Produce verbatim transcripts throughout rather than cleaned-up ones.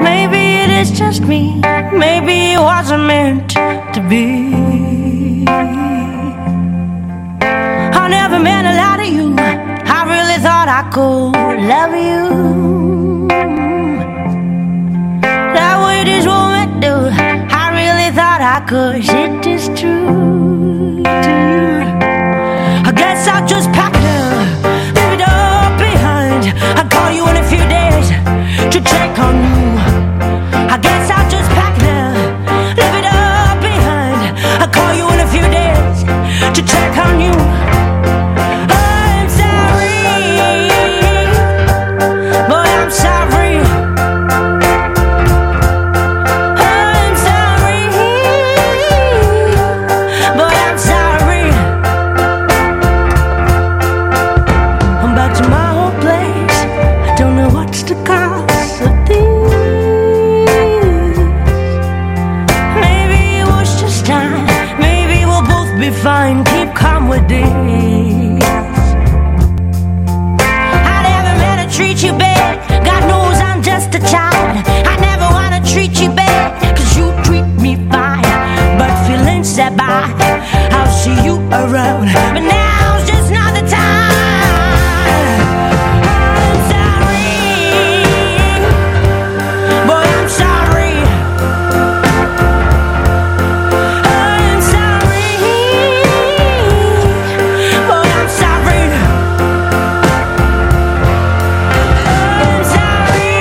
Maybe it is just me. Maybe it wasn't meant to be. I never meant a lot to you. I really thought I could love you that way this woman do. I really thought I could. It is true, true. I guess I'll just pack it up, leave it up behind. I'll call you in a few days to check on you. I guess I'll just pack it up, leave it up behind. I'll call you in a few days to check on you. I'm sorry, boy, I'm sorry. I'm sorry, boy, I'm sorry. I'm back to my old place. I don't know what's the cause of this. Maybe it was just time. Maybe we'll both be fine. Keep calm with this. I never meant to treat you bad. God knows I'm just a child. I never wanna treat you bad, cause you treat me fine. But feelings set by, I'll see you around. But now's just not the time. I'm sorry, boy, I'm sorry. I'm sorry, boy, I'm sorry. I'm sorry,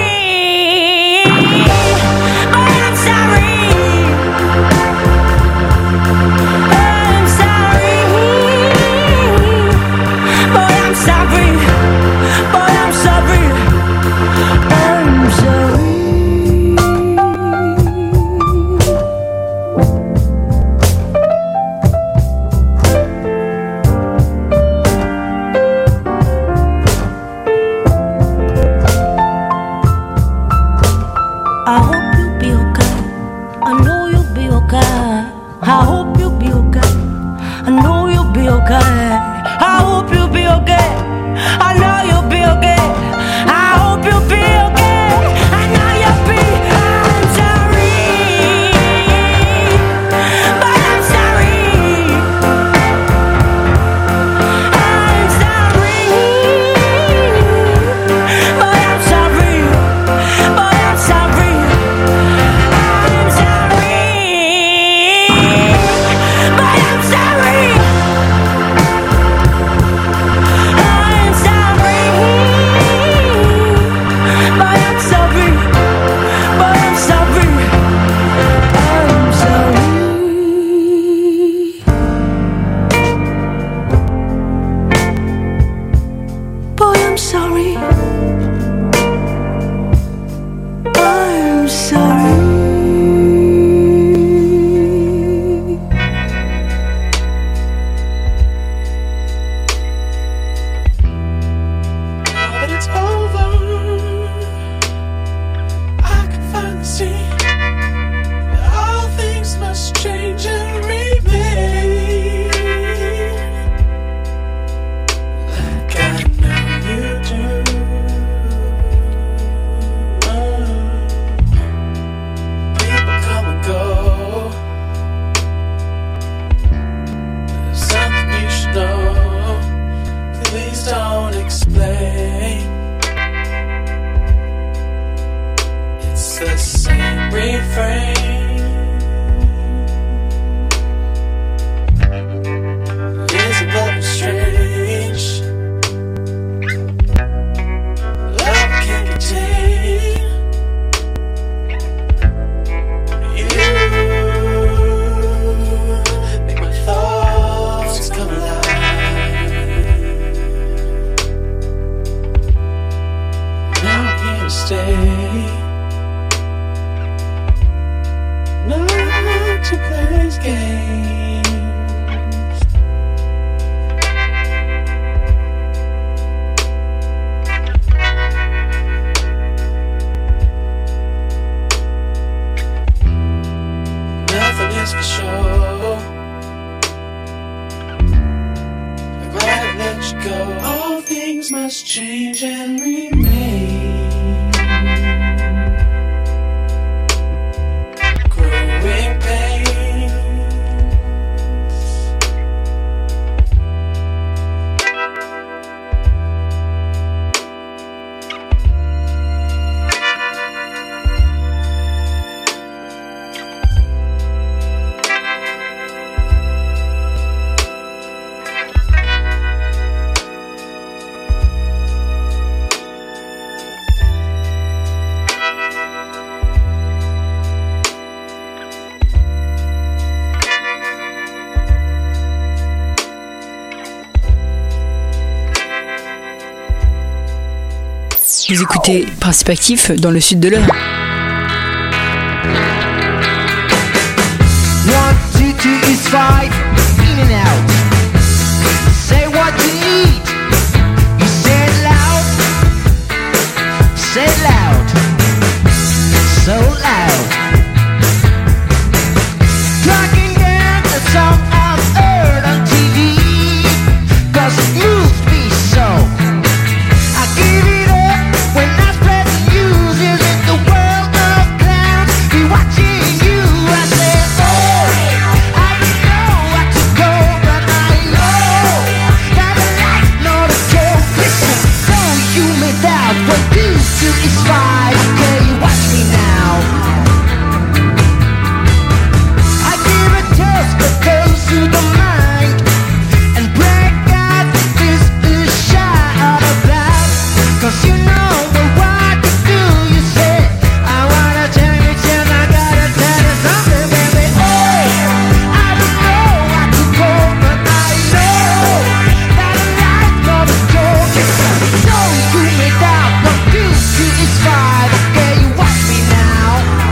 boy, I'm sorry. I'm sorry, boy, I'm sorry. Boy, I'm sorry. I'm sorry. I hope you'll be okay. I know you'll be okay. I hope you'll be okay. I know you'll be okay. I hope you'll be okay. I know you'll be okay. I hope you'll be okay. I know you'll be. I'm sorry, but I'm sorry. I'm sorry, but I'm sorry. But I'm sorry. I'm sorry, but I'm sorry. I'm sorry, but I'm sorry. But I'm sorry. I'm sorry. Boy, I'm sorry. I'm sorry. Now that it's over, I can finally see that all things must change and remain like I know you do. People come and go. There's something you should know. Please don't explain. It's the same refrain. Isn't love strange? Love can't contain you. Make my thoughts come alive. Now I'm here to stay. Not to play these games. Nothing is for sure. I'm glad I let you go. All things must change and remain Vous écoutez Principe Actif dans le sud de l'Eure. One, two, two is five, in and out. Say what you need. You say it loud. Say it loud. So loud. Tracking down a song I've heard on T V. Cause it moves me so. I give it up when I spread the news. Is it the world of clowns? Be watching you. I say, oh, I don't know what to go, but I know that a life not a joke. Listen, don't you me doubt what you do is fine. Okay, you watch me now. I give a toast that goes to the mind and break out this is shot about. Cause you know what you do. You say, I wanna tell you, tell I gotta tell you something, baby. Oh, I don't know what to go, but I know that a life not a joke. Listen, don't you me doubt what you do is fine. Okay, you watch me now.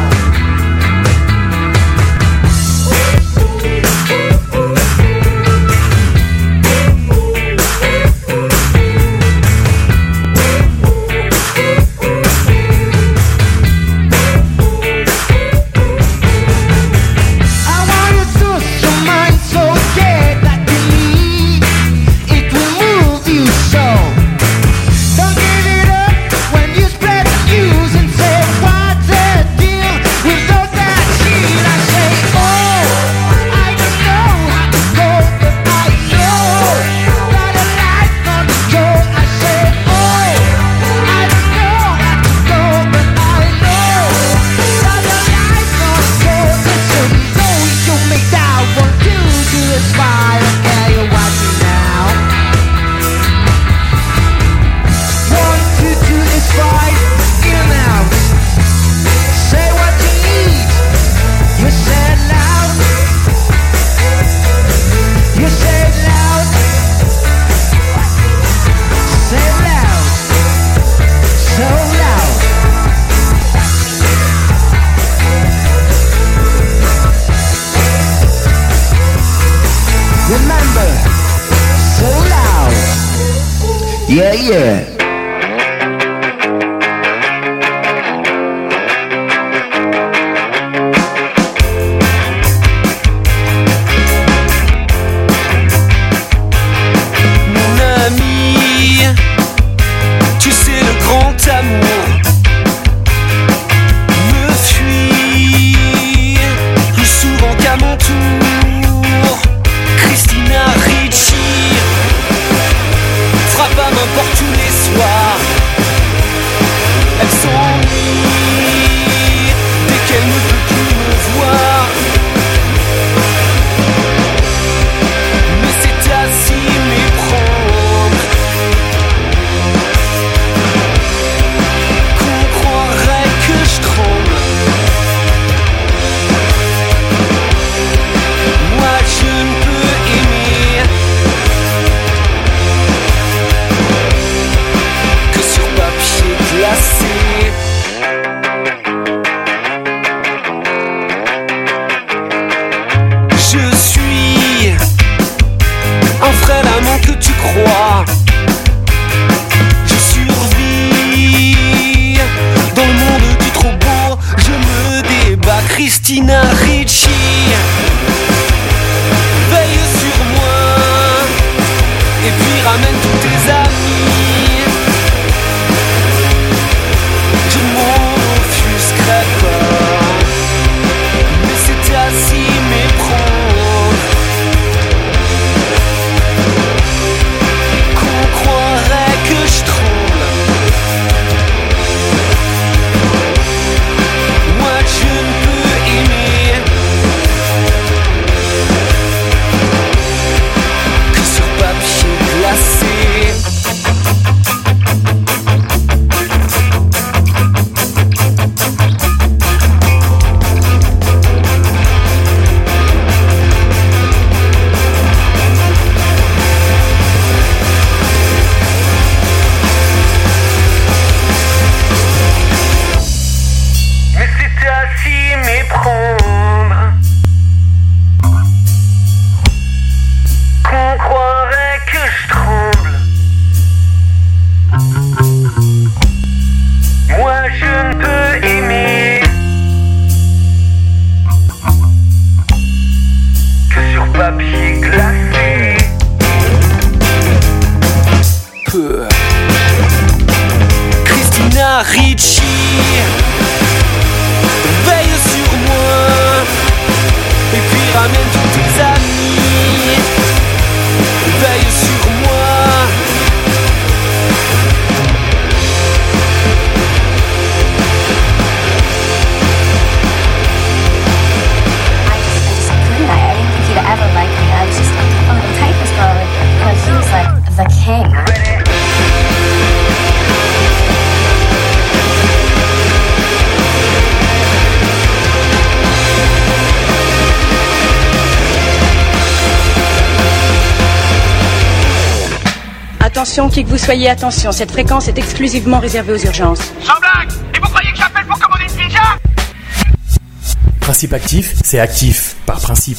I want you to your mind so dead that you need. It will move you so. Don't give it up when you spread the news and say what's the deal with all that shit. I say, oh, I don't know how to go, but I know that a life not a joke. I say, oh, I don't know how to go, but I know that a life not a joke. Listen, don't you make doubt what you do is fine. Okay, you watch me now. One, two, two is fine. In and out. Say what you need. You say it loud. You say it loud. Say it loud. So loud. Remember, so loud. Yeah, yeah. Mon ami, tu sais le grand amour me fuit plus souvent qu'à mon tour. Christina Ricci frappe à main porte tous les soirs. Elle s'ennuie dès qu'elle ne peut plus me voir. Mais c'est à s'y méprendre qu'on croirait que je tremble. Moi je ne peux aimer que sur papier glacé. Je suis un frêle amant que tu crois. Je survis dans le monde du trop beau. Je me débat. Christina Ricci veille sur moi et puis ramène tous tes amis. Je m'en offusquerai pas, mais c'est à s'y méprendre qu'on croirait que je tremble. Moi je ne peux aimer déjà s'y méprendre. Qu'on croirait que je tremble. Moi je ne peux aimer que sur papier glacé. Peu. Christina Ricci veille sur moi et puis ramène tous tes amis. Veille sur moi. Ever liked me. I was just like, oh, the typist girl, because he was like the king. Attention, qui que vous soyez, attention, cette fréquence est exclusivement réservée aux urgences. Sans blague! Et vous croyez que j'appelle pour commander une pizza? Principe actif, c'est actif, par principe.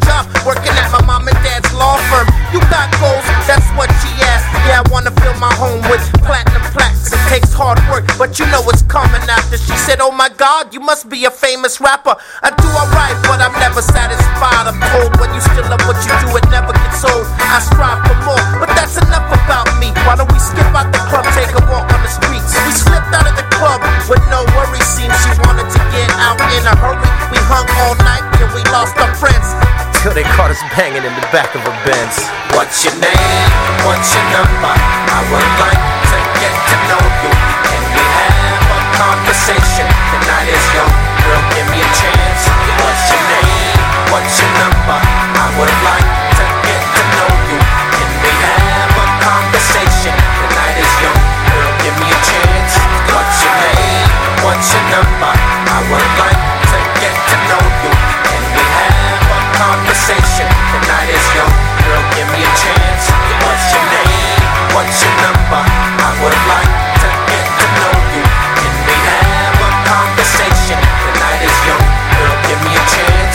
job working at my mom and dad's law firm. You got goals, that's what she asked. Yeah, I wanna fill my home with platinum plaques. It takes hard work, but you know it's coming after. She said, oh my God, you must be a famous rapper. I do alright, but I'm never satisfied. I'm told when you still love what you do, it never gets old. I strive for more, but that's enough about me. Why don't we skip out the club, take a walk on the streets? We slipped out of the club with no worries. Seems she wanted to get out in a hurry. We hung all night till we lost our friends, till they caught us banging in the back of a Benz. What's your name? What's your number? I would like to get to know you. Can we have a conversation? The night is young, girl, give me a chance. What's your name? What's your number? I would like to get to know you. Can we have a conversation? The night is young, girl, give me a chance. What's your name? What's your number? I would like to get to know you. Can we have a conversation? The night is young, girl, give me a chance. What's your name? What's your number? I would like to get to know you. Can we have a conversation? The night is young, girl, give me a chance.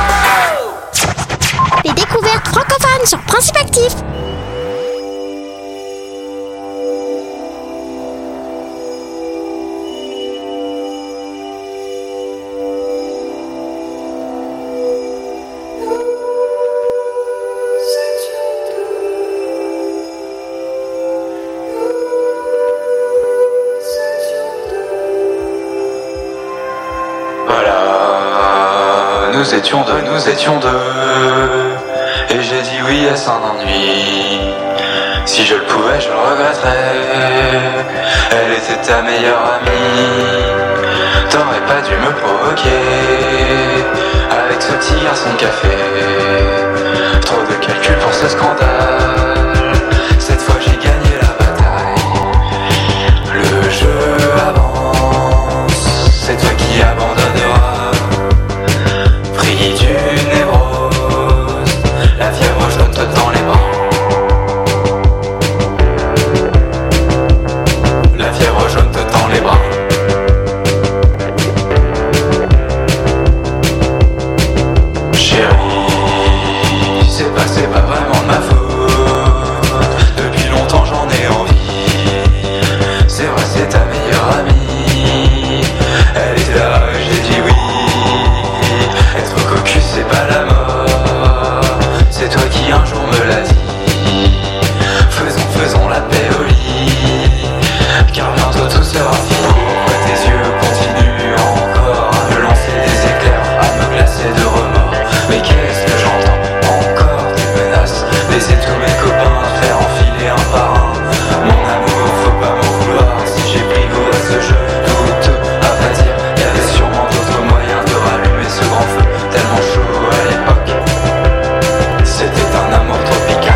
Les découvertes francophones sur Principe Actif. Nous étions deux, nous étions deux, et j'ai dit oui à son ennui. Si je le pouvais, je le regretterais. Elle était ta meilleure amie. T'aurais pas dû me provoquer avec ce petit garçon de café. Trop de calculs pour ce scandale. Cette fois j'ai gagné la bataille. Le jeu avance, c'est toi qui abandonneras. Tu névrose, la fièvre jaune te tend les bras. La fièvre jaune te tend les bras. Chérie, c'est pas, c'est pas vraiment de ma faute. Depuis longtemps j'en ai envie. C'est vrai, c'est ta meilleure amie. Elle était là, j'ai dit oui. Être cocu c'est pas la mort. C'est toi qui un jour me l'as dit. Faisons, faisons la paix au lit. Car bientôt tout sera fini. Pourquoi tes yeux continuent encore à me lancer des éclairs, à me glacer de remords? Mais qu'est-ce que j'entends? Encore des menaces. Baiser tous mes copains, faire enfiler un par un. Mon amour, faut pas m'en vouloir si j'ai pris goût à ce jeu douteux. À vrai dire, y'avait sûrement d'autres moyens de rallumer ce grand feu. Tellement chaud à l'époque, c'était un amour tropical.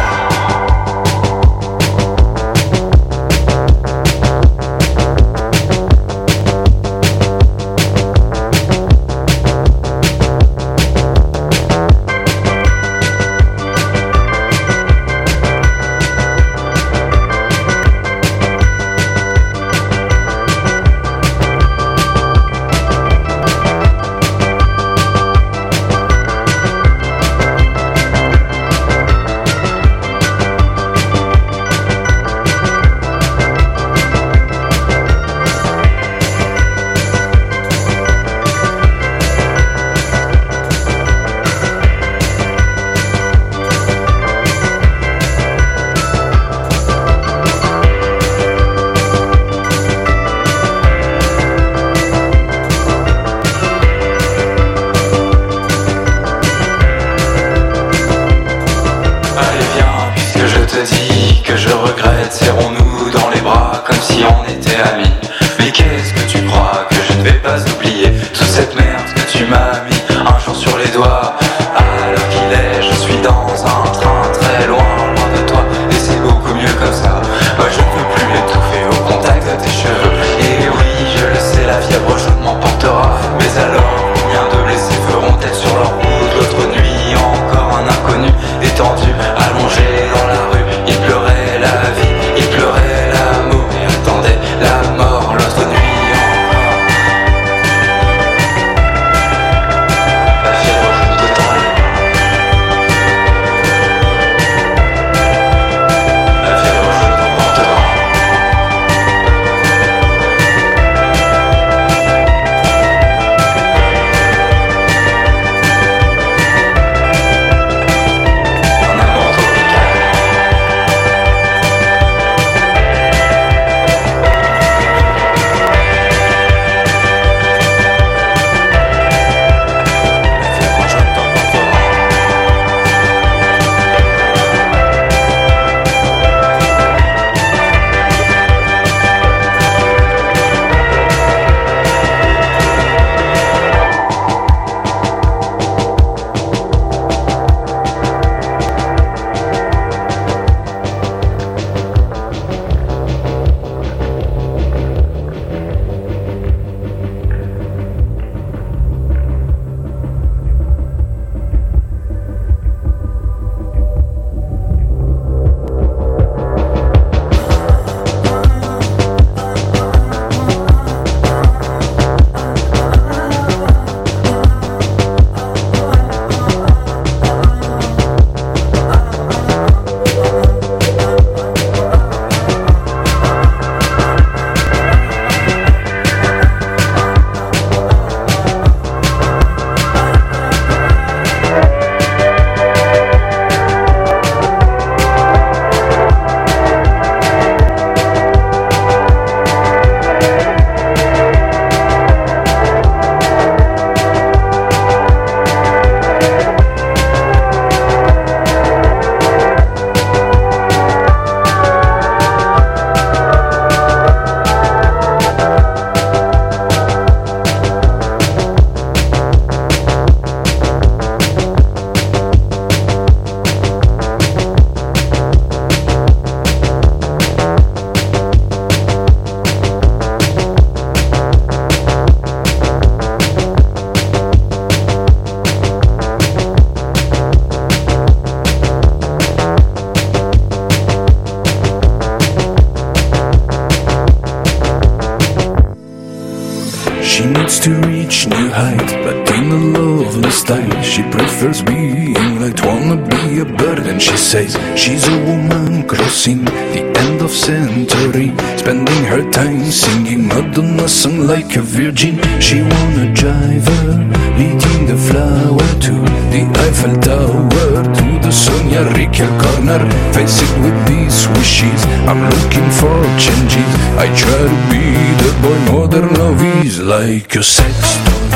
style. She prefers being like wanna be a bird. And she says she's a woman crossing the end of century, spending her time singing Madonna song like a virgin. She wanna drive her, leading the flower to the Eiffel Tower, to the Sonia Riquel corner, face it with these wishes. I'm looking for changes. I try to be the boy modern love is like a sex toy.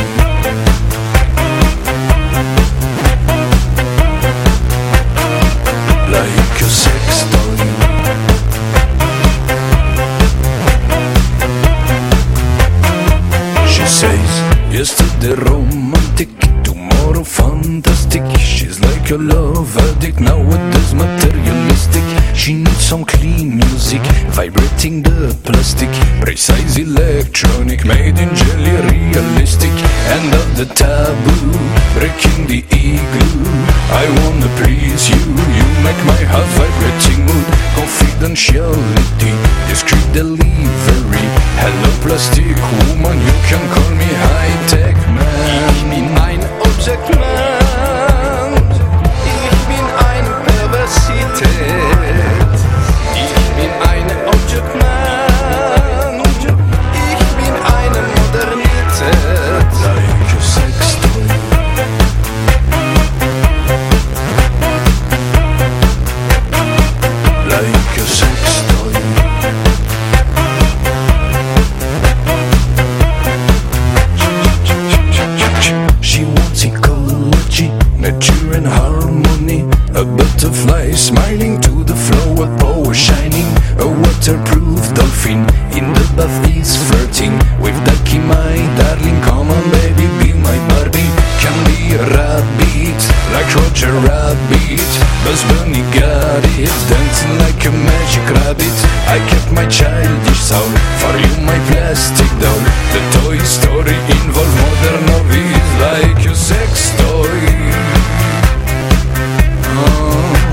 Like a sex toy. She says, yesterday romantic, tomorrow fantastic. She's like a love addict, nowadays materialistic. She needs some clean music, vibrating the plastic, precise electronic, made in jelly, realistic. End of the taboo, breaking the igloo. I wanna please you, you make my heart vibrating mood. Confidentiality, discreet delivery. Hello plastic woman, you can call me high-tech man. Ich bin ein Object Man, ich bin eine Perversität. Ich bin eine Object Man, ich bin eine Modernität. Like a sex toy. Like a sex toy. She wants ecology, nature and harmony. A butterfly smiling to the flower, power shining. A waterproof dolphin in the bath is flirting with Ducky, my darling. Come on baby, be my Barbie. Can be a rabbit, like Roger Rabbit. Buzz Bunny got it, dancing like a magic rabbit. I kept my childish soul for you, my plastic doll. The Toy Story involved modern movies like a sex toy.